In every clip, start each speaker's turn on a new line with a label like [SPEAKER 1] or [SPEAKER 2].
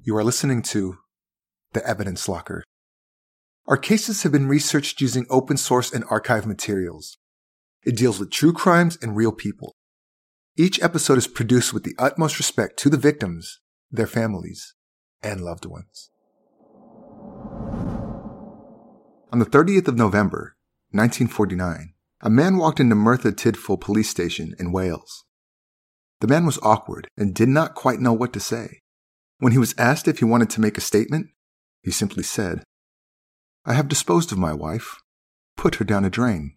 [SPEAKER 1] You are listening to The Evidence Locker. Our cases have been researched using open source and archive materials. It deals with true crimes and real people. Each episode is produced with the utmost respect to the victims, their families, and loved ones. On the 30th of November, 1949, a man walked into Merthyr Tydfil police station in Wales. The man was awkward and did not quite know what to say. When he was asked if he wanted to make a statement, he simply said, "I have disposed of my wife. Put her down a drain."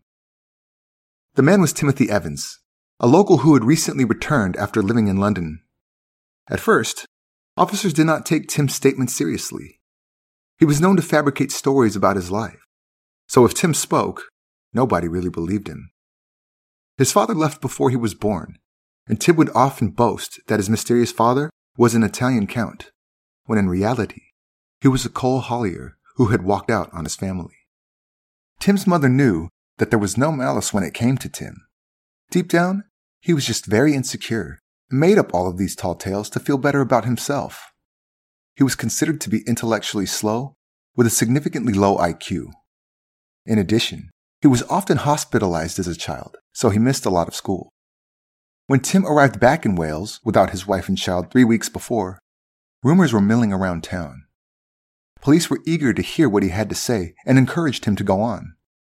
[SPEAKER 1] The man was Timothy Evans, a local who had recently returned after living in London. At first, officers did not take Tim's statement seriously. He was known to fabricate stories about his life, so if Tim spoke, nobody really believed him. His father left before he was born, and Tim would often boast that his mysterious father was an Italian count, when in reality, he was a coal haulier who had walked out on his family. Tim's mother knew that there was no malice when it came to Tim. Deep down, he was just very insecure and made up all of these tall tales to feel better about himself. He was considered to be intellectually slow with a significantly low IQ. In addition, he was often hospitalized as a child, so he missed a lot of school. When Tim arrived back in Wales without his wife and child 3 weeks before, rumors were milling around town. Police were eager to hear what he had to say and encouraged him to go on.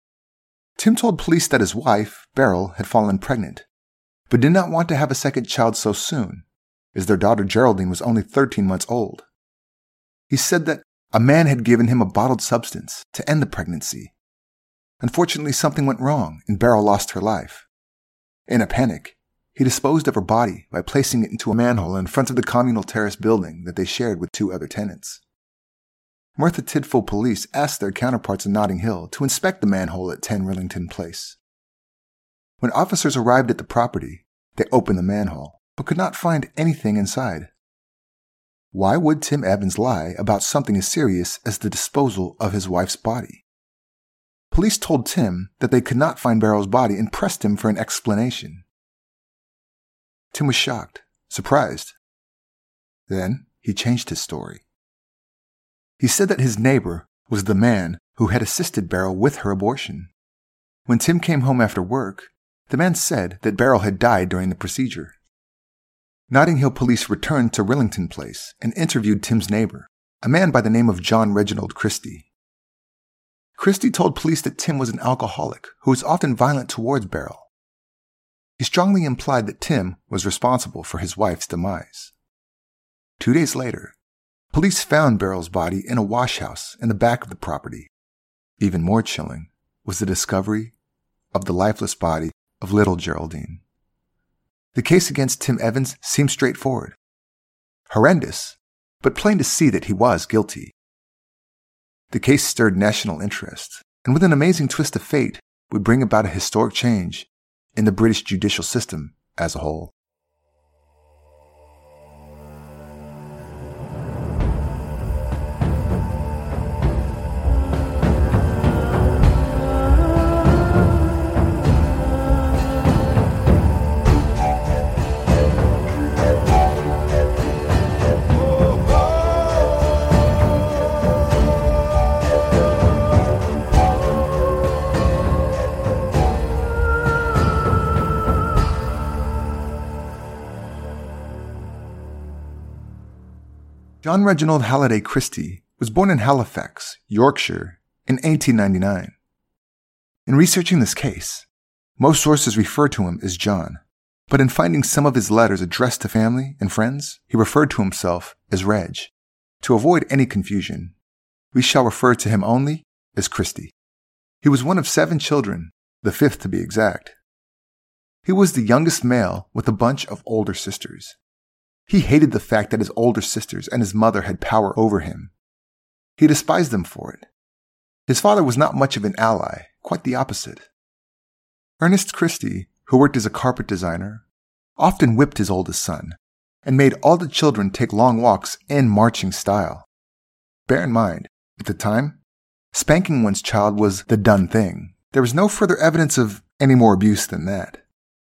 [SPEAKER 1] Tim told police that his wife, Beryl, had fallen pregnant, but did not want to have a second child so soon, as their daughter Geraldine was only 13 months old. He said that a man had given him a bottled substance to end the pregnancy. Unfortunately, something went wrong and Beryl lost her life. In a panic, he disposed of her body by placing it into a manhole in front of the communal terrace building that they shared with 2 other tenants. Merthyr Tydfil police asked their counterparts in Notting Hill to inspect the manhole at 10 Rillington Place. When officers arrived at the property, they opened the manhole, but could not find anything inside. Why would Tim Evans lie about something as serious as the disposal of his wife's body? Police told Tim that they could not find Beryl's body and pressed him for an explanation. Tim was shocked, surprised. Then he changed his story. He said that his neighbor was the man who had assisted Beryl with her abortion. When Tim came home after work, the man said that Beryl had died during the procedure. Notting Hill police returned to Rillington Place and interviewed Tim's neighbor, a man by the name of John Reginald Christie. Christie told police that Tim was an alcoholic who was often violent towards Beryl. He strongly implied that Tim was responsible for his wife's demise. 2 days later, police found Beryl's body in a wash house in the back of the property. Even more chilling was the discovery of the lifeless body of little Geraldine. The case against Tim Evans seemed straightforward. Horrendous, but plain to see that he was guilty. The case stirred national interest, and with an amazing twist of fate, would bring about a historic change in the British judicial system as a whole. John Reginald Halliday Christie was born in Halifax, Yorkshire, in 1899. In researching this case, most sources refer to him as John, but in finding some of his letters addressed to family and friends, he referred to himself as Reg. To avoid any confusion, we shall refer to him only as Christie. He was one of 7 children, the 5th to be exact. He was the youngest male with a bunch of older sisters. He hated the fact that his older sisters and his mother had power over him. He despised them for it. His father was not much of an ally, quite the opposite. Ernest Christie, who worked as a carpet designer, often whipped his oldest son and made all the children take long walks in marching style. Bear in mind, at the time, spanking one's child was the done thing. There was no further evidence of any more abuse than that.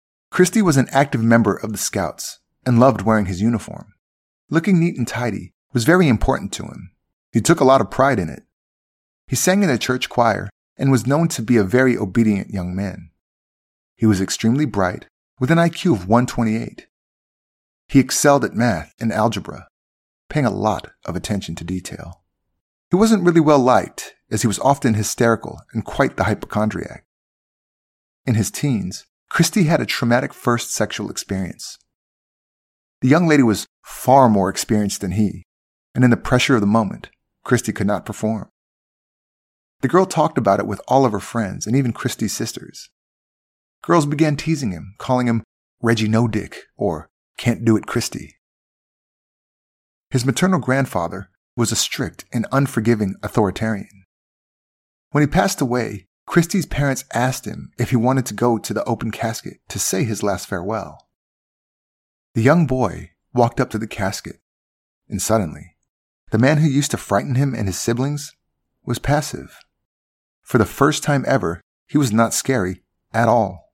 [SPEAKER 1] Christie was an active member of the Scouts and loved wearing his uniform. Looking neat and tidy was very important to him. He took a lot of pride in it. He sang in a church choir and was known to be a very obedient young man. He was extremely bright, with an IQ of 128. He excelled at math and algebra, paying a lot of attention to detail. He wasn't really well liked, as he was often hysterical and quite the hypochondriac. In his teens, Christy had a traumatic first sexual experience. The young lady was far more experienced than he, and in the pressure of the moment, Christy could not perform. The girl talked about it with all of her friends and even Christy's sisters. Girls began teasing him, calling him Reggie No Dick or Can't Do It Christy. His maternal grandfather was a strict and unforgiving authoritarian. When he passed away, Christy's parents asked him if he wanted to go to the open casket to say his last farewell. The young boy walked up to the casket, and suddenly, the man who used to frighten him and his siblings was passive. For the first time ever, he was not scary at all.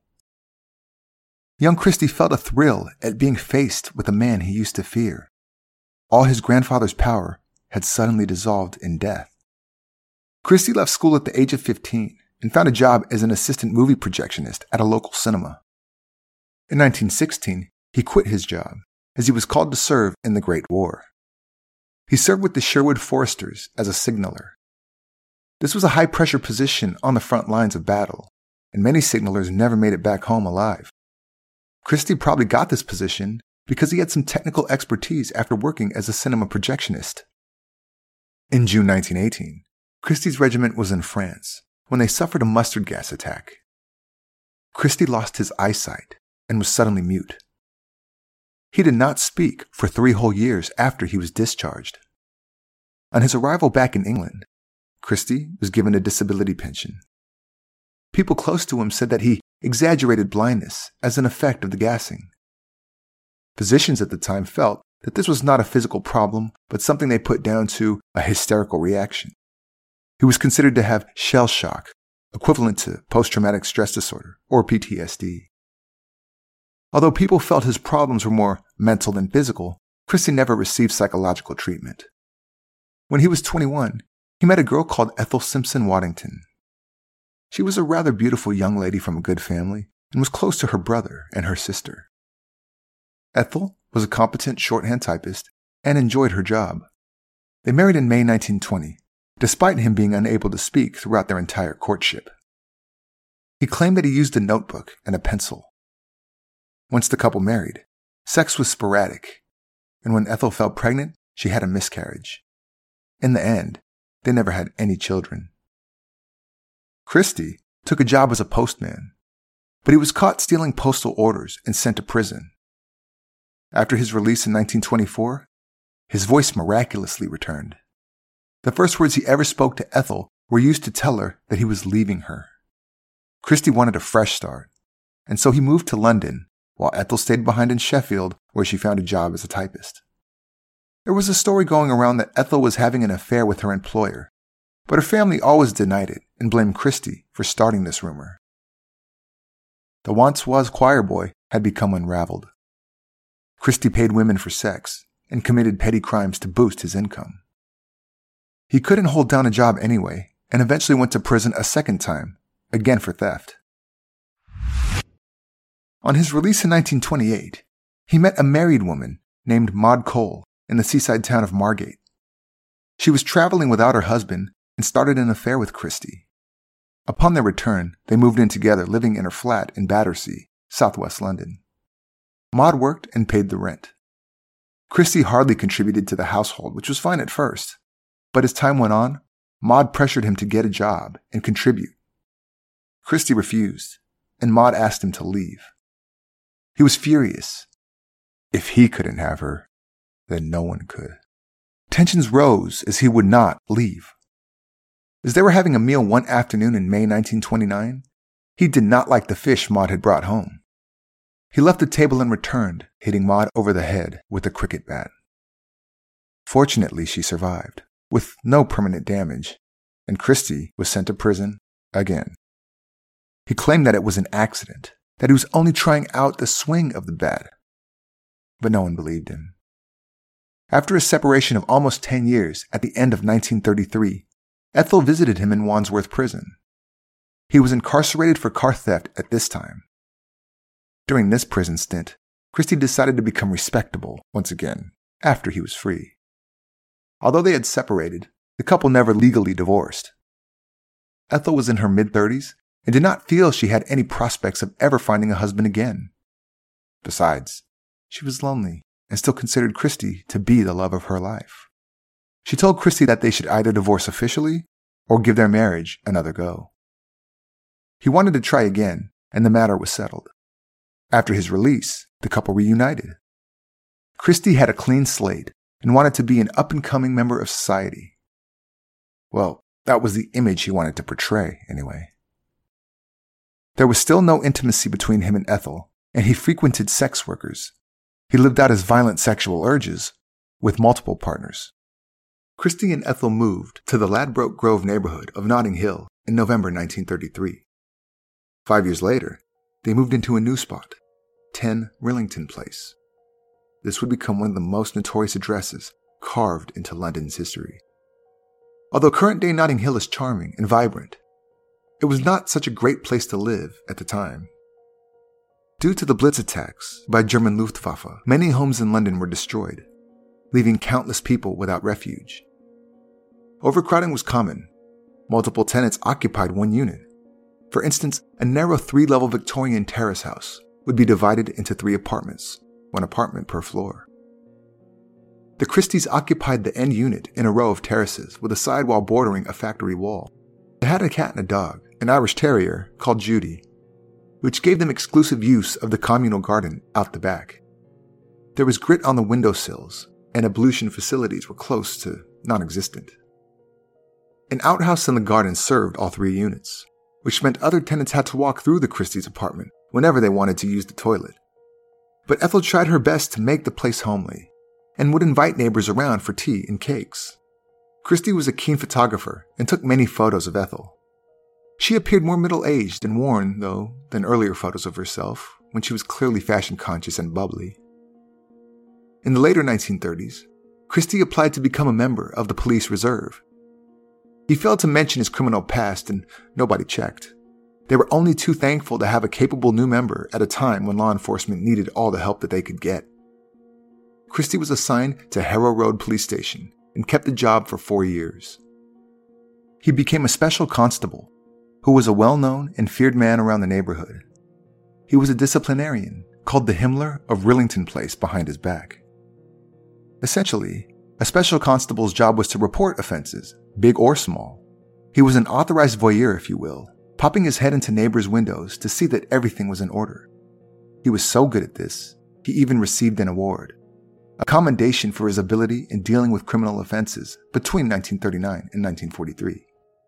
[SPEAKER 1] Young Christy felt a thrill at being faced with a man he used to fear. All his grandfather's power had suddenly dissolved in death. Christy left school at the age of 15 and found a job as an assistant movie projectionist at a local cinema. In 1916, he quit his job as he was called to serve in the Great War. He served with the Sherwood Foresters as a signaller. This was a high-pressure position on the front lines of battle, and many signalers never made it back home alive. Christy probably got this position because he had some technical expertise after working as a cinema projectionist. In June 1918, Christy's regiment was in France when they suffered a mustard gas attack. Christy lost his eyesight and was suddenly mute. He did not speak for 3 whole years after he was discharged. On his arrival back in England, Christy was given a disability pension. People close to him said that he exaggerated blindness as an effect of the gassing. Physicians at the time felt that this was not a physical problem, but something they put down to a hysterical reaction. He was considered to have shell shock, equivalent to post-traumatic stress disorder, or PTSD. Although people felt his problems were more mental than physical, Christy never received psychological treatment. When he was 21, he met a girl called Ethel Simpson Waddington. She was a rather beautiful young lady from a good family and was close to her brother and her sister. Ethel was a competent shorthand typist and enjoyed her job. They married in May 1920, despite him being unable to speak throughout their entire courtship. He claimed that he used a notebook and a pencil. Once the couple married, sex was sporadic, and when Ethel fell pregnant, she had a miscarriage. In the end, they never had any children. Christy took a job as a postman, but he was caught stealing postal orders and sent to prison. After his release in 1924, his voice miraculously returned. The first words he ever spoke to Ethel were used to tell her that he was leaving her. Christy wanted a fresh start, and so he moved to London, while Ethel stayed behind in Sheffield, where she found a job as a typist. There was a story going around that Ethel was having an affair with her employer, but her family always denied it and blamed Christy for starting this rumor. The once-was choir boy had become unraveled. Christy paid women for sex and committed petty crimes to boost his income. He couldn't hold down a job anyway and eventually went to prison a second time, again for theft. On his release in 1928, he met a married woman named Maud Cole in the seaside town of Margate. She was traveling without her husband and started an affair with Christy. Upon their return, they moved in together, living in her flat in Battersea, southwest London. Maud worked and paid the rent. Christy hardly contributed to the household, which was fine at first. But as time went on, Maud pressured him to get a job and contribute. Christy refused, and Maud asked him to leave. He was furious. If he couldn't have her, then no one could. Tensions rose as he would not leave. As they were having a meal one afternoon in May 1929, he did not like the fish Maud had brought home. He left the table and returned, hitting Maud over the head with a cricket bat. Fortunately, she survived, with no permanent damage, and Christy was sent to prison again. He claimed that it was an accident, that he was only trying out the swing of the bat, but no one believed him. After a separation of almost 10 years at the end of 1933, Ethel visited him in Wandsworth Prison. He was incarcerated for car theft at this time. During this prison stint, Christie decided to become respectable once again, after he was free. Although they had separated, the couple never legally divorced. Ethel was in her mid-30s and did not feel she had any prospects of ever finding a husband again. Besides, she was lonely and still considered Christie to be the love of her life. She told Christie that they should either divorce officially or give their marriage another go. He wanted to try again, and the matter was settled. After his release, the couple reunited. Christie had a clean slate and wanted to be an up-and-coming member of society. Well, that was the image he wanted to portray, anyway. There was still no intimacy between him and Ethel, and he frequented sex workers. He lived out his violent sexual urges with multiple partners. Christie and Ethel moved to the Ladbroke Grove neighborhood of Notting Hill in November 1933. 5 years later, they moved into a new spot, 10 Rillington Place. This would become one of the most notorious addresses carved into London's history. Although current-day Notting Hill is charming and vibrant, it was not such a great place to live at the time. Due to the Blitz attacks by German Luftwaffe, many homes in London were destroyed, leaving countless people without refuge. Overcrowding was common. Multiple tenants occupied one unit. For instance, a narrow 3-level Victorian terrace house would be divided into 3 apartments, 1 apartment per floor. The Christies occupied the end unit in a row of terraces with a sidewall bordering a factory wall. They had a cat and a dog, an Irish Terrier called Judy, which gave them exclusive use of the communal garden out the back. There was grit on the windowsills, and ablution facilities were close to non-existent. An outhouse in the garden served all 3 units, which meant other tenants had to walk through the Christies' apartment whenever they wanted to use the toilet. But Ethel tried her best to make the place homely, and would invite neighbors around for tea and cakes. Christie was a keen photographer and took many photos of Ethel. She appeared more middle-aged and worn, though, than earlier photos of herself, when she was clearly fashion-conscious and bubbly. In the later 1930s, Christie applied to become a member of the police reserve. He failed to mention his criminal past, and nobody checked. They were only too thankful to have a capable new member at a time when law enforcement needed all the help that they could get. Christie was assigned to Harrow Road Police Station and kept the job for 4 years. He became a special constable, who was a well-known and feared man around the neighborhood. He was a disciplinarian, called the Himmler of Rillington Place behind his back. Essentially, a special constable's job was to report offenses, big or small. He was an authorized voyeur, if you will, popping his head into neighbors' windows to see that everything was in order. He was so good at this, he even received an award, a commendation for his ability in dealing with criminal offenses between 1939 and 1943.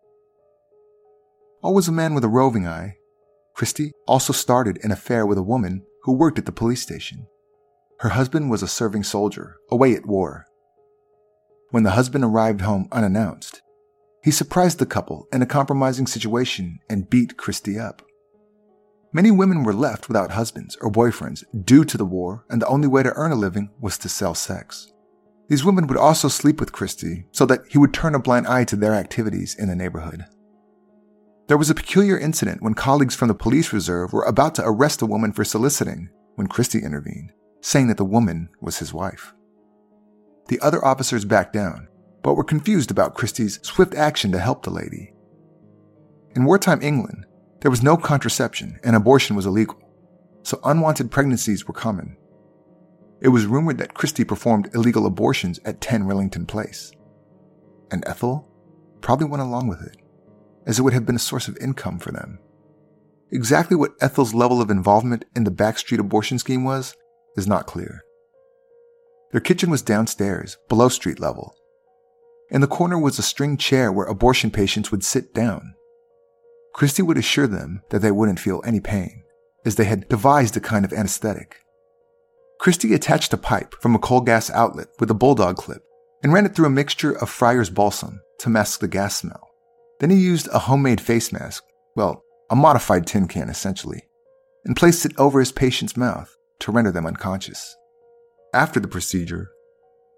[SPEAKER 1] Always a man with a roving eye, Christie also started an affair with a woman who worked at the police station. Her husband was a serving soldier, away at war. When the husband arrived home unannounced, he surprised the couple in a compromising situation and beat Christie up. Many women were left without husbands or boyfriends due to the war, and the only way to earn a living was to sell sex. These women would also sleep with Christie so that he would turn a blind eye to their activities in the neighborhood. There was a peculiar incident when colleagues from the police reserve were about to arrest a woman for soliciting when Christie intervened, saying that the woman was his wife. The other officers backed down, but were confused about Christie's swift action to help the lady. In wartime England, there was no contraception and abortion was illegal, so unwanted pregnancies were common. It was rumored that Christie performed illegal abortions at 10 Rillington Place. And Ethel probably went along with it, as it would have been a source of income for them. Exactly what Ethel's level of involvement in the backstreet abortion scheme was is not clear. Their kitchen was downstairs, below street level. In the corner was a string chair where abortion patients would sit down. Christie would assure them that they wouldn't feel any pain, as they had devised a kind of anesthetic. Christie attached a pipe from a coal gas outlet with a bulldog clip and ran it through a mixture of Friar's balsam to mask the gas smell. Then he used a homemade face mask, well, a modified tin can essentially, and placed it over his patient's mouth to render them unconscious. After the procedure,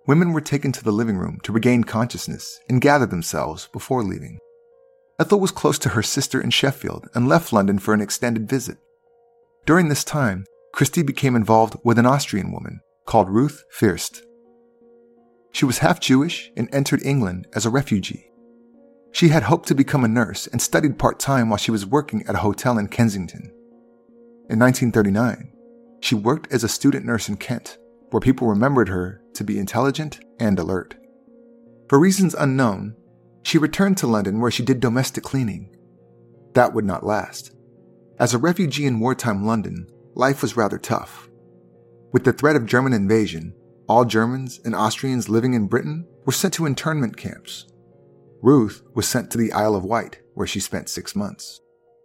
[SPEAKER 1] Women were taken to the living room to regain consciousness and gather themselves before leaving. Ethel was close to her sister in Sheffield and left London for an extended visit. During this time, Christie became involved with an Austrian woman called Ruth First. She was half Jewish and entered England as a refugee. She had hoped to become a nurse and studied part-time while she was working at a hotel in Kensington. In 1939, she worked as a student nurse in Kent, where people remembered her to be intelligent and alert. For reasons unknown, she returned to London where she did domestic cleaning. That would not last. As a refugee in wartime London, life was rather tough. With the threat of German invasion, all Germans and Austrians living in Britain were sent to internment camps. Ruth was sent to the Isle of Wight, where she spent 6 months.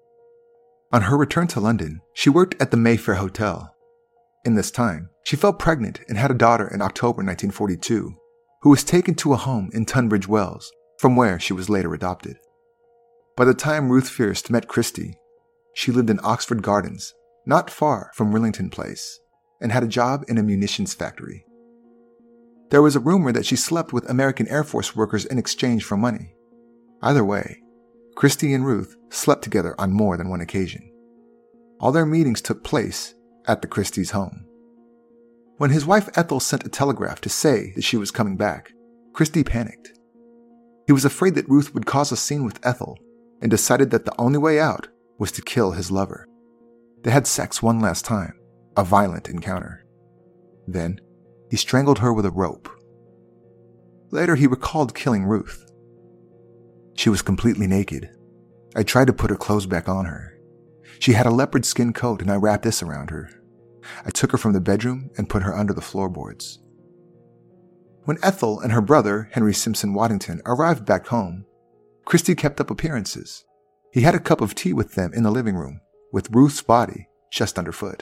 [SPEAKER 1] On her return to London, she worked at the Mayfair Hotel. In this time, she fell pregnant and had a daughter in October 1942, who was taken to a home in Tunbridge Wells, from where she was later adopted. By the time Ruth First met Christie, she lived in Oxford Gardens, not far from Rillington Place, and had a job in a munitions factory. There was a rumor that she slept with American Air Force workers in exchange for money. Either way, Christie and Ruth slept together on more than one occasion. All their meetings took place at the Christie's home. When his wife Ethel sent a telegraph to say that she was coming back, Christie panicked. He was afraid that Ruth would cause a scene with Ethel and decided that the only way out was to kill his lover. They had sex one last time, a violent encounter. Then, he strangled her with a rope. Later, he recalled killing Ruth. She was completely naked. I tried to put her clothes back on her. She had a leopard skin coat and I wrapped this around her. I took her from the bedroom and put her under the floorboards. When Ethel and her brother, Henry Simpson Waddington, arrived back home, Christie kept up appearances. He had a cup of tea with them in the living room, with Ruth's body just underfoot.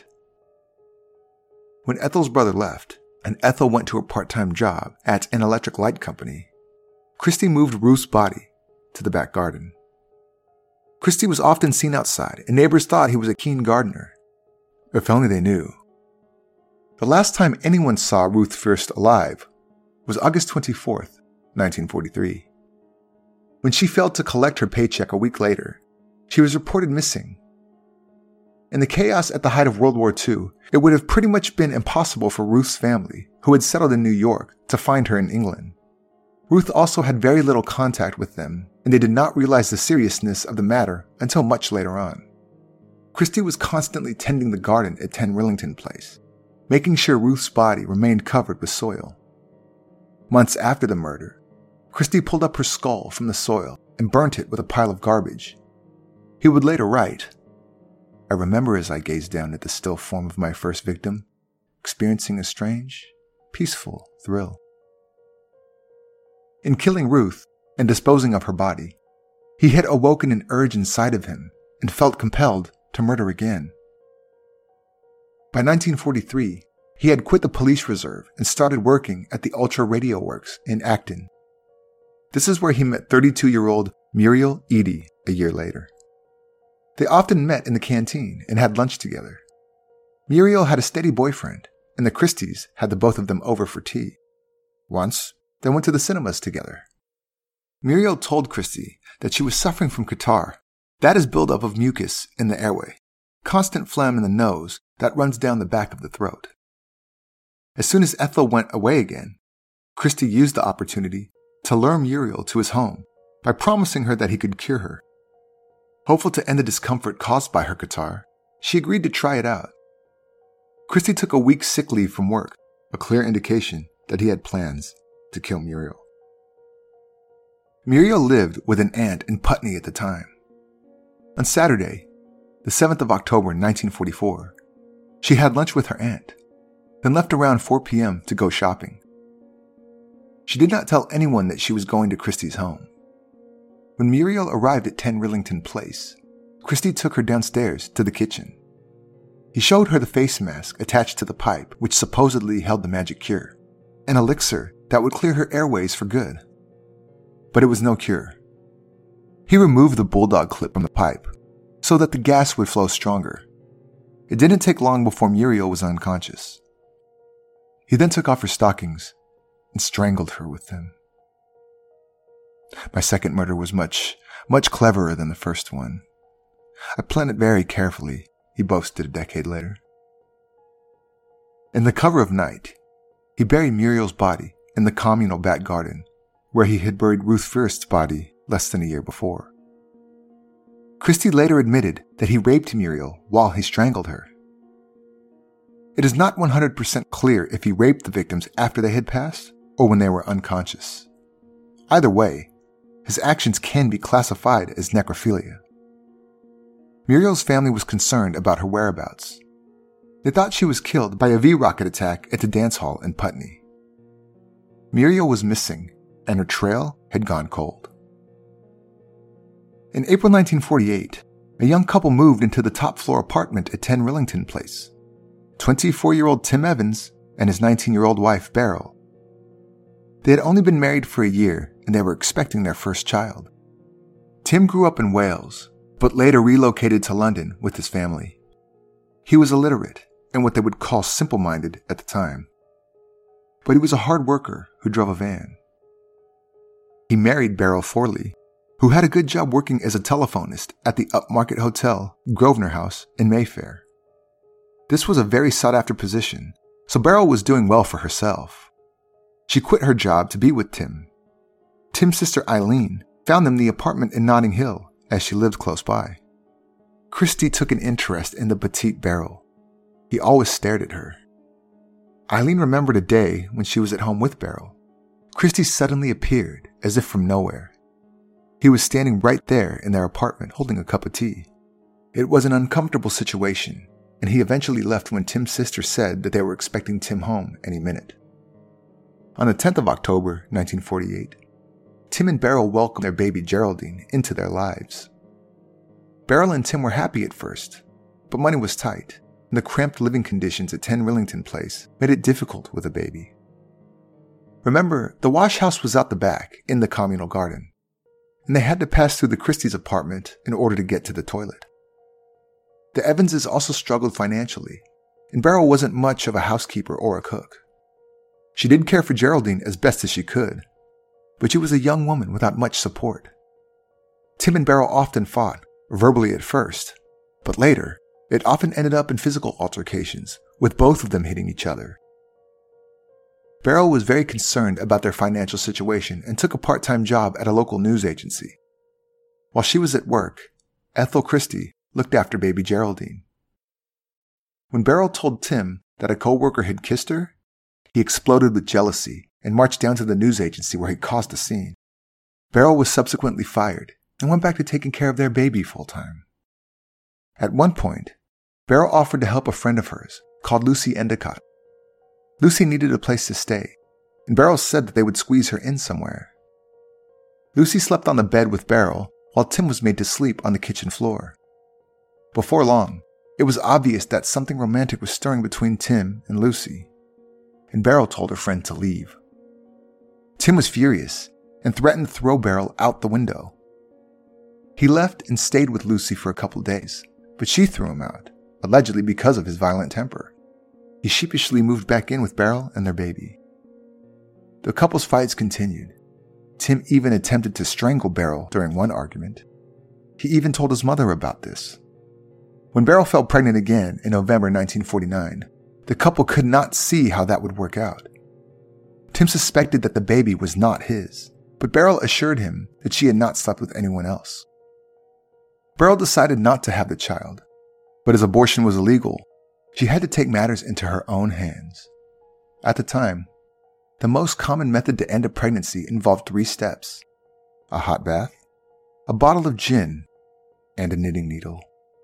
[SPEAKER 1] When Ethel's brother left, and Ethel went to a part-time job at an electric light company, Christie moved Ruth's body to the back garden. Christie was often seen outside, and neighbors thought he was a keen gardener. If only they knew. The last time anyone saw Ruth First alive was August 24th, 1943. When she failed to collect her paycheck a week later, she was reported missing. In the chaos at the height of World War II, it would have pretty much been impossible for Ruth's family, who had settled in New York, to find her in England. Ruth also had very little contact with them, and they did not realize the seriousness of the matter until much later on. Christie was constantly tending the garden at 10 Rillington Place, making sure Ruth's body remained covered with soil. Months after the murder, Christie pulled up her skull from the soil and burnt it with a pile of garbage. He would later write, "I remember as I gazed down at the still form of my first victim, experiencing a strange, peaceful thrill." In killing Ruth and disposing of her body, he had awoken an urge inside of him and felt compelled to murder again. By 1943, he had quit the police reserve and started working at the Ultra Radio Works in Acton. This is where he met 32-year-old Muriel Eady a year later. They often met in the canteen and had lunch together. Muriel had a steady boyfriend, and the Christies had the both of them over for tea. Once, they went to the cinemas together. Muriel told Christie that she was suffering from catarrh, that is buildup of mucus in the airway, constant phlegm in the nose that runs down the back of the throat. As soon as Ethel went away again, Christie used the opportunity to lure Muriel to his home by promising her that he could cure her. Hopeful to end the discomfort caused by her catarrh, she agreed to try it out. Christie took a week's sick leave from work, a clear indication that he had plans to kill Muriel. Muriel lived with an aunt in Putney at the time. On Saturday, the 7th of October 1944, she had lunch with her aunt, then left around 4 p.m. to go shopping. She did not tell anyone that she was going to Christie's home. When Muriel arrived at 10 Rillington Place, Christie took her downstairs to the kitchen. He showed her the face mask attached to the pipe which supposedly held the magic cure, an elixir that would clear her airways for good. But it was no cure. He removed the bulldog clip from the pipe so that the gas would flow stronger. It didn't take long before Muriel was unconscious. He then took off her stockings and strangled her with them. My second murder was much cleverer than the first one. I planned it very carefully, he boasted a decade later. In the cover of night, he buried Muriel's body in the communal back garden, where he had buried Ruth First's body less than a year before. Christie later admitted that he raped Muriel while he strangled her. It is not 100% clear if he raped the victims after they had passed or when they were unconscious. Either way, his actions can be classified as necrophilia. Muriel's family was concerned about her whereabouts. They thought she was killed by a V-rocket attack at the dance hall in Putney. Muriel was missing, and her trail had gone cold. In April 1948, a young couple moved into the top-floor apartment at 10 Rillington Place. 24-year-old Tim Evans and his 19-year-old wife, Beryl. They had only been married for a year, and they were expecting their first child. Tim grew up in Wales, but later relocated to London with his family. He was illiterate and what they would call simple-minded at the time. But he was a hard worker who drove a van. He married Beryl Forley, who had a good job working as a telephonist at the upmarket hotel Grosvenor House in Mayfair. This was a very sought-after position, so Beryl was doing well for herself. She quit her job to be with Tim. Tim's sister Eileen found them the apartment in Notting Hill as she lived close by. Christie took an interest in the petite Beryl. He always stared at her. Eileen remembered a day when she was at home with Beryl. Christie suddenly appeared as if from nowhere. He was standing right there in their apartment holding a cup of tea. It was an uncomfortable situation, and he eventually left when Tim's sister said that they were expecting Tim home any minute. On the 10th of October, 1948, Tim and Beryl welcomed their baby Geraldine into their lives. Beryl and Tim were happy at first, but money was tight, and the cramped living conditions at 10 Rillington Place made it difficult with a baby. Remember, the wash house was out the back in the communal garden, and they had to pass through the Christie's apartment in order to get to the toilet. The Evanses also struggled financially, and Beryl wasn't much of a housekeeper or a cook. She did care for Geraldine as best as she could, but she was a young woman without much support. Tim and Beryl often fought, verbally at first, but later, it often ended up in physical altercations, with both of them hitting each other. Beryl was very concerned about their financial situation and took a part-time job at a local news agency. While she was at work, Ethel Christie looked after baby Geraldine. When Beryl told Tim that a co-worker had kissed her, he exploded with jealousy and marched down to the news agency where he caused a scene. Beryl was subsequently fired and went back to taking care of their baby full-time. At one point, Beryl offered to help a friend of hers called Lucy Endicott. Lucy needed a place to stay, and Beryl said that they would squeeze her in somewhere. Lucy slept on the bed with Beryl while Tim was made to sleep on the kitchen floor. Before long, it was obvious that something romantic was stirring between Tim and Lucy, and Beryl told her friend to leave. Tim was furious and threatened to throw Beryl out the window. He left and stayed with Lucy for a couple days, but she threw him out, allegedly because of his violent temper. He sheepishly moved back in with Beryl and their baby. The couple's fights continued. Tim even attempted to strangle Beryl during one argument. He even told his mother about this. When Beryl fell pregnant again in November 1949, the couple could not see how that would work out. Tim suspected that the baby was not his, but Beryl assured him that she had not slept with anyone else. Beryl decided not to have the child, but as abortion was illegal, she had to take matters into her own hands. At the time, the most common method to end a pregnancy involved 3 steps: a hot bath, a bottle of gin, and a knitting needle.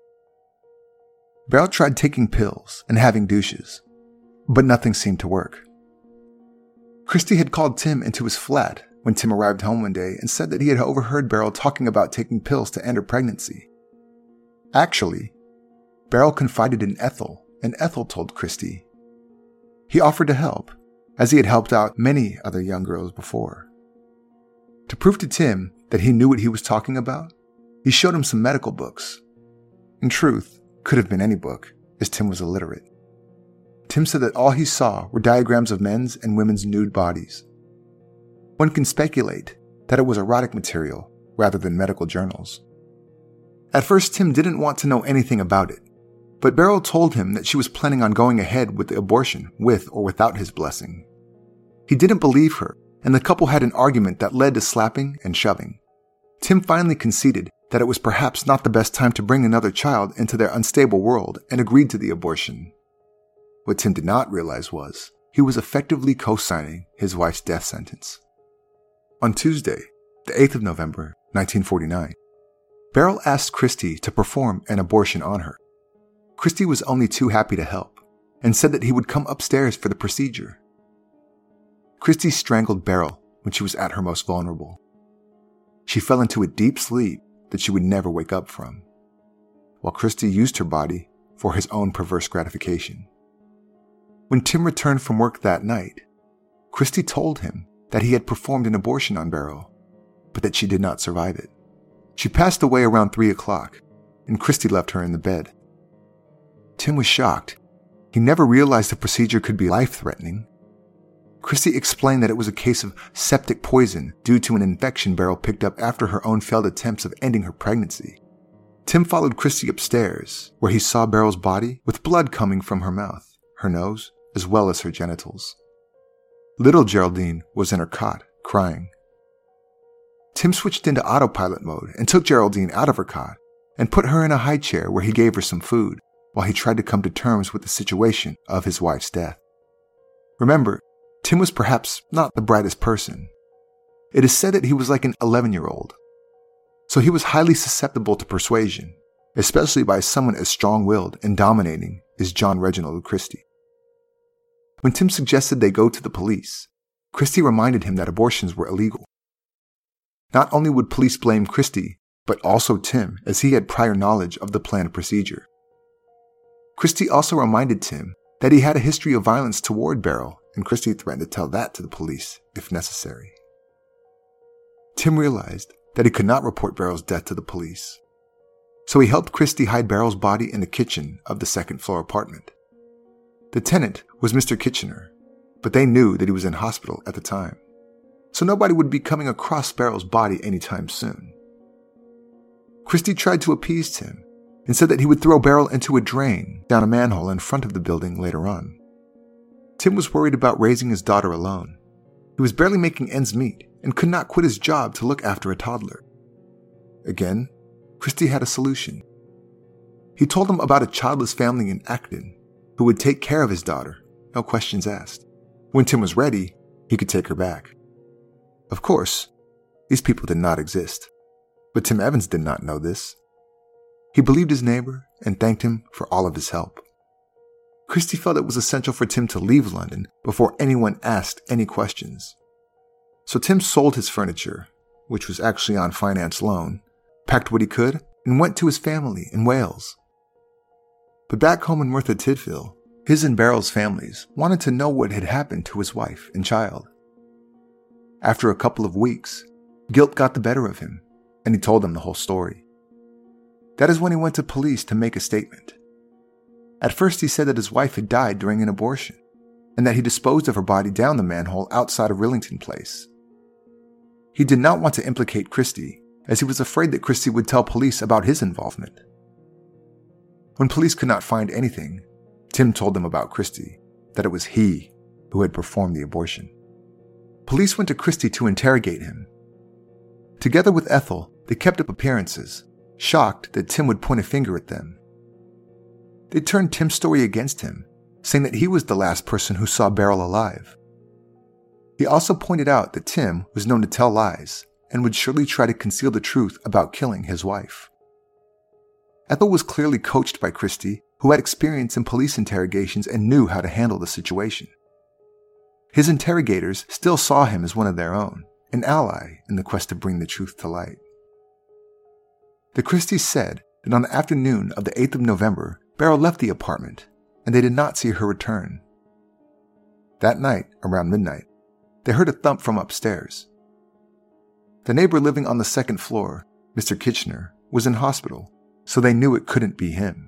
[SPEAKER 1] Beryl tried taking pills and having douches, but nothing seemed to work. Christie had called Tim into his flat when Tim arrived home one day and said that he had overheard Beryl talking about taking pills to end her pregnancy. Actually, Beryl confided in Ethel, and Ethel told Christie. He offered to help, as he had helped out many other young girls before. To prove to Tim that he knew what he was talking about, he showed him some medical books. In truth, could have been any book, as Tim was illiterate. Tim said that all he saw were diagrams of men's and women's nude bodies, One can speculate that it was erotic material rather than medical journals. At first, Tim didn't want to know anything about it, but Beryl told him that she was planning on going ahead with the abortion with or without his blessing. He didn't believe her, and the couple had an argument that led to slapping and shoving. Tim finally conceded that it was perhaps not the best time to bring another child into their unstable world and agreed to the abortion. What Tim did not realize was he was effectively co-signing his wife's death sentence. On Tuesday, the 8th of November, 1949, Beryl asked Christy to perform an abortion on her. Christy was only too happy to help and said that he would come upstairs for the procedure. Christy strangled Beryl when she was at her most vulnerable. She fell into a deep sleep that she would never wake up from, while Christy used her body for his own perverse gratification. When Tim returned from work that night, Christy told him that he had performed an abortion on Beryl, but that she did not survive it. She passed away around 3 o'clock, and Christy left her in the bed. Tim was shocked. He never realized the procedure could be life-threatening. Christy explained that it was a case of septic poison due to an infection Beryl picked up after her own failed attempts of ending her pregnancy. Tim followed Christy upstairs, where he saw Beryl's body with blood coming from her mouth, her nose, as well as her genitals. Little Geraldine was in her cot, crying. Tim switched into autopilot mode and took Geraldine out of her cot and put her in a high chair where he gave her some food while he tried to come to terms with the situation of his wife's death. Remember, Tim was perhaps not the brightest person. It is said that he was like an 11-year-old. So he was highly susceptible to persuasion, especially by someone as strong-willed and dominating as John Reginald Christie. When Tim suggested they go to the police, Christie reminded him that abortions were illegal. Not only would police blame Christie, but also Tim, as he had prior knowledge of the planned procedure. Christie also reminded Tim that he had a history of violence toward Beryl, and Christie threatened to tell that to the police if necessary. Tim realized that he could not report Beryl's death to the police, so he helped Christie hide Beryl's body in the kitchen of the second-floor apartment. The tenant was Mr. Kitchener, but they knew that he was in hospital at the time, so nobody would be coming across Beryl's body anytime soon. Christie tried to appease Tim and said that he would throw Beryl into a drain down a manhole in front of the building later on. Tim was worried about raising his daughter alone. He was barely making ends meet and could not quit his job to look after a toddler. Again, Christie had a solution. He told him about a childless family in Acton who would take care of his daughter, no questions asked. When Tim was ready, he could take her back. Of course, these people did not exist, but Tim Evans did not know this. He believed his neighbor and thanked him for all of his help. Christie felt it was essential for Tim to leave London before anyone asked any questions. So Tim sold his furniture, which was actually on finance loan, packed what he could, and went to his family in Wales. But back home in Merthyr Tydfil, his and Beryl's families wanted to know what had happened to his wife and child. After a couple of weeks, guilt got the better of him, and he told them the whole story. That is when he went to police to make a statement. At first he said that his wife had died during an abortion, and that he disposed of her body down the manhole outside of Rillington Place. He did not want to implicate Christie, as he was afraid that Christie would tell police about his involvement. When police could not find anything, Tim told them about Christie, that it was he who had performed the abortion. Police went to Christie to interrogate him. Together with Ethel, they kept up appearances, shocked that Tim would point a finger at them. They turned Tim's story against him, saying that he was the last person who saw Beryl alive. He also pointed out that Tim was known to tell lies and would surely try to conceal the truth about killing his wife. Ethel was clearly coached by Christie, who had experience in police interrogations and knew how to handle the situation. His interrogators still saw him as one of their own, an ally in the quest to bring the truth to light. The Christies said that on the afternoon of the 8th of November, Beryl left the apartment, and they did not see her return. That night, around midnight, they heard a thump from upstairs. The neighbor living on the second floor, Mr. Kitchener, was in hospital, so they knew it couldn't be him.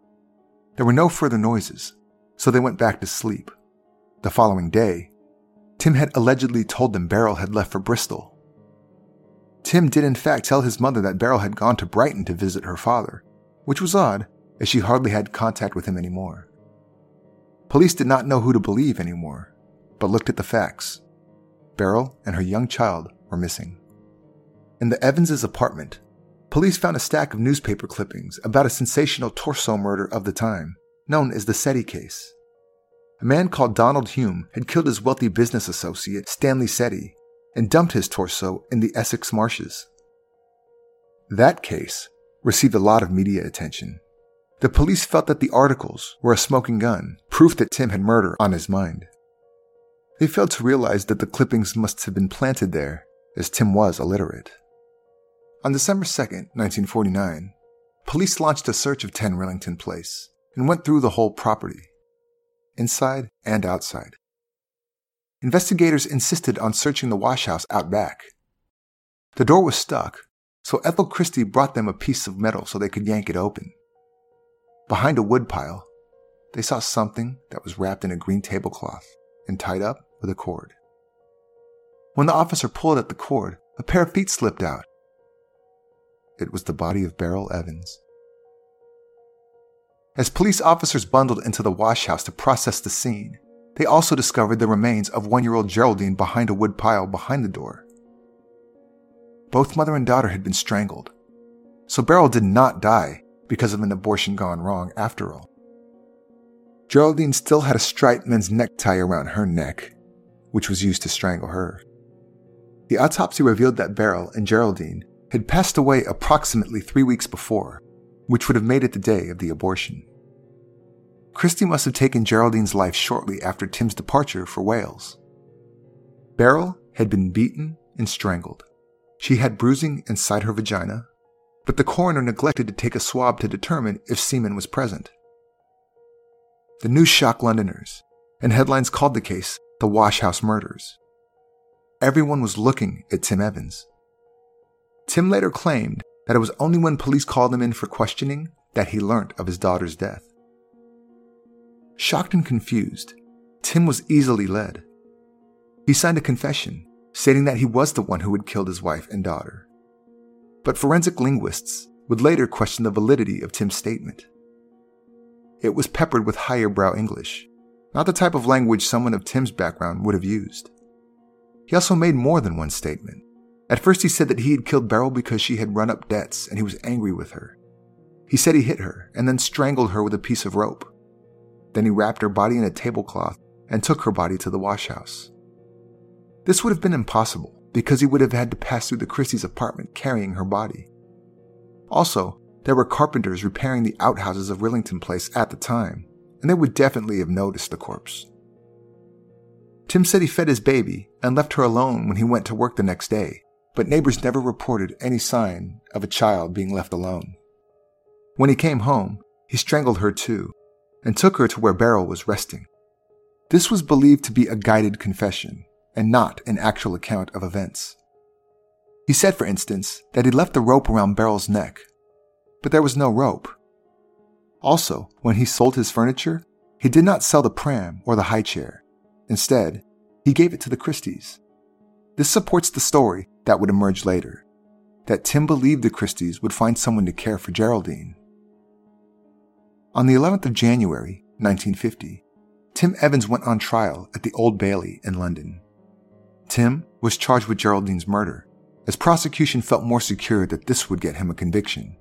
[SPEAKER 1] There were no further noises, so they went back to sleep. The following day, Tim had allegedly told them Beryl had left for Bristol. Tim did in fact tell his mother that Beryl had gone to Brighton to visit her father, which was odd, as she hardly had contact with him anymore. Police did not know who to believe anymore, but looked at the facts. Beryl and her young child were missing. In the Evans' apartment, police found a stack of newspaper clippings about a sensational torso murder of the time, known as the Settee case. A man called Donald Hume had killed his wealthy business associate, Stanley Settee, and dumped his torso in the Essex marshes. That case received a lot of media attention. The police felt that the articles were a smoking gun, proof that Tim had murder on his mind. They failed to realize that the clippings must have been planted there, as Tim was illiterate. On December 2nd, 1949, police launched a search of 10 Rillington Place and went through the whole property, inside and outside. Investigators insisted on searching the washhouse out back. The door was stuck, so Ethel Christie brought them a piece of metal so they could yank it open. Behind a woodpile, they saw something that was wrapped in a green tablecloth and tied up with a cord. When the officer pulled at the cord, a pair of feet slipped out. It was the body of Beryl Evans. As police officers bundled into the washhouse to process the scene, they also discovered the remains of 1-year-old Geraldine behind a wood pile behind the door. Both mother and daughter had been strangled, so Beryl did not die because of an abortion gone wrong after all. Geraldine still had a striped men's necktie around her neck, which was used to strangle her. The autopsy revealed that Beryl and Geraldine had passed away approximately 3 weeks before, which would have made it the day of the abortion. Christie must have taken Geraldine's life shortly after Tim's departure for Wales. Beryl had been beaten and strangled. She had bruising inside her vagina, but the coroner neglected to take a swab to determine if semen was present. The news shocked Londoners, and headlines called the case the Washhouse Murders. Everyone was looking at Tim Evans. Tim later claimed that it was only when police called him in for questioning that he learnt of his daughter's death. Shocked and confused, Tim was easily led. He signed a confession, stating that he was the one who had killed his wife and daughter. But forensic linguists would later question the validity of Tim's statement. It was peppered with higher-brow English, not the type of language someone of Tim's background would have used. He also made more than one statement. At first he said that he had killed Beryl because she had run up debts and he was angry with her. He said he hit her and then strangled her with a piece of rope. Then he wrapped her body in a tablecloth and took her body to the washhouse. This would have been impossible because he would have had to pass through the Christie's apartment carrying her body. Also, there were carpenters repairing the outhouses of Rillington Place at the time, and they would definitely have noticed the corpse. Tim said he fed his baby and left her alone when he went to work the next day, but neighbors never reported any sign of a child being left alone. When he came home, he strangled her too, and took her to where Beryl was resting. This was believed to be a guided confession, and not an actual account of events. He said, for instance, that he left the rope around Beryl's neck, but there was no rope. Also, when he sold his furniture, he did not sell the pram or the high chair. Instead, he gave it to the Christies. This supports the story that would emerge later, that Tim believed the Christies would find someone to care for Geraldine. On the 11th of January, 1950, Tim Evans went on trial at the Old Bailey in London. Tim was charged with Geraldine's murder, as prosecution felt more secure that this would get him a conviction.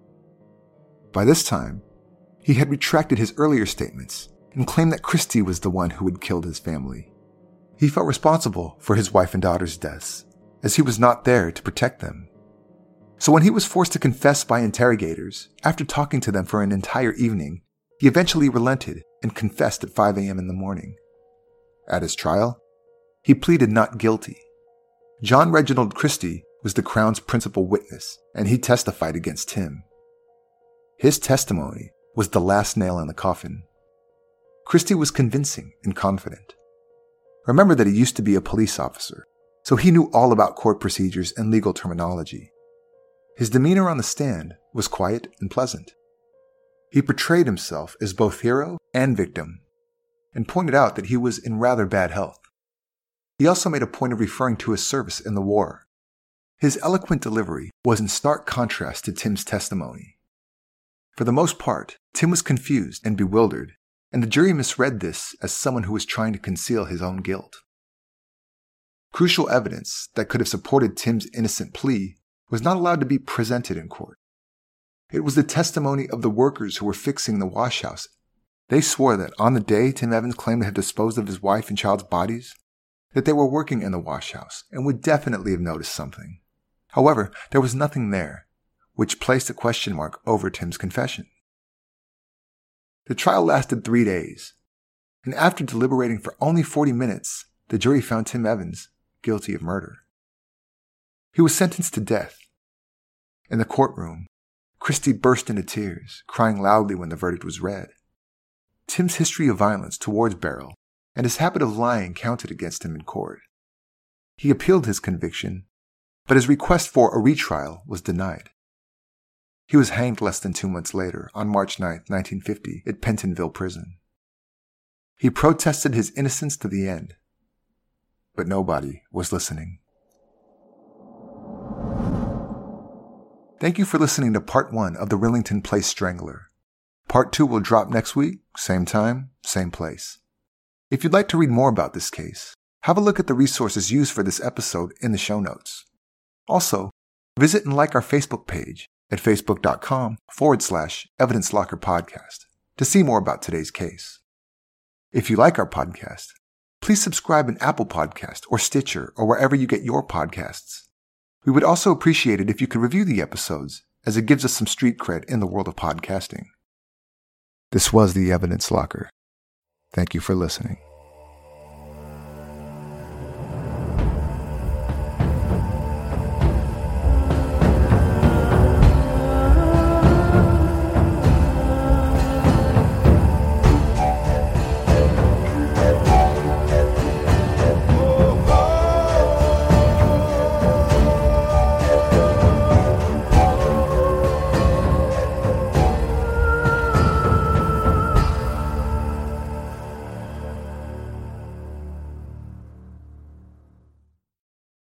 [SPEAKER 1] By this time, he had retracted his earlier statements and claimed that Christie was the one who had killed his family. He felt responsible for his wife and daughter's deaths, as he was not there to protect them. So when he was forced to confess by interrogators, after talking to them for an entire evening, he eventually relented and confessed at 5 a.m. in the morning. At his trial, he pleaded not guilty. John Reginald Christie was the Crown's principal witness, and he testified against Tim. His testimony was the last nail in the coffin. Christie was convincing and confident. Remember that he used to be a police officer, so he knew all about court procedures and legal terminology. His demeanor on the stand was quiet and pleasant. He portrayed himself as both hero and victim, and pointed out that he was in rather bad health. He also made a point of referring to his service in the war. His eloquent delivery was in stark contrast to Tim's testimony. For the most part, Tim was confused and bewildered, and the jury misread this as someone who was trying to conceal his own guilt. Crucial evidence that could have supported Tim's innocent plea was not allowed to be presented in court. It was the testimony of the workers who were fixing the wash house. They swore that on the day Tim Evans claimed to have disposed of his wife and child's bodies, that they were working in the wash house and would definitely have noticed something. However, there was nothing there, which placed a question mark over Tim's confession. The trial lasted 3 days, and after deliberating for only 40 minutes, the jury found Tim Evans guilty of murder. He was sentenced to death. In the courtroom, Christie burst into tears, crying loudly when the verdict was read. Tim's history of violence towards Beryl and his habit of lying counted against him in court. He appealed his conviction, but his request for a retrial was denied. He was hanged less than 2 months later, on March 9, 1950, at Pentonville Prison. He protested his innocence to the end, but nobody was listening. Thank you for listening to Part 1 of the Rillington Place Strangler. Part 2 will drop next week, same time, same place. If you'd like to read more about this case, have a look at the resources used for this episode in the show notes. Also, visit and like our Facebook page at facebook.com/Evidence Locker Podcast to see more about today's case. If you like our podcast, please subscribe in Apple Podcast or Stitcher or wherever you get your podcasts. We would also appreciate it if you could review the episodes, as it gives us some street cred in the world of podcasting. This was the Evidence Locker. Thank you for listening.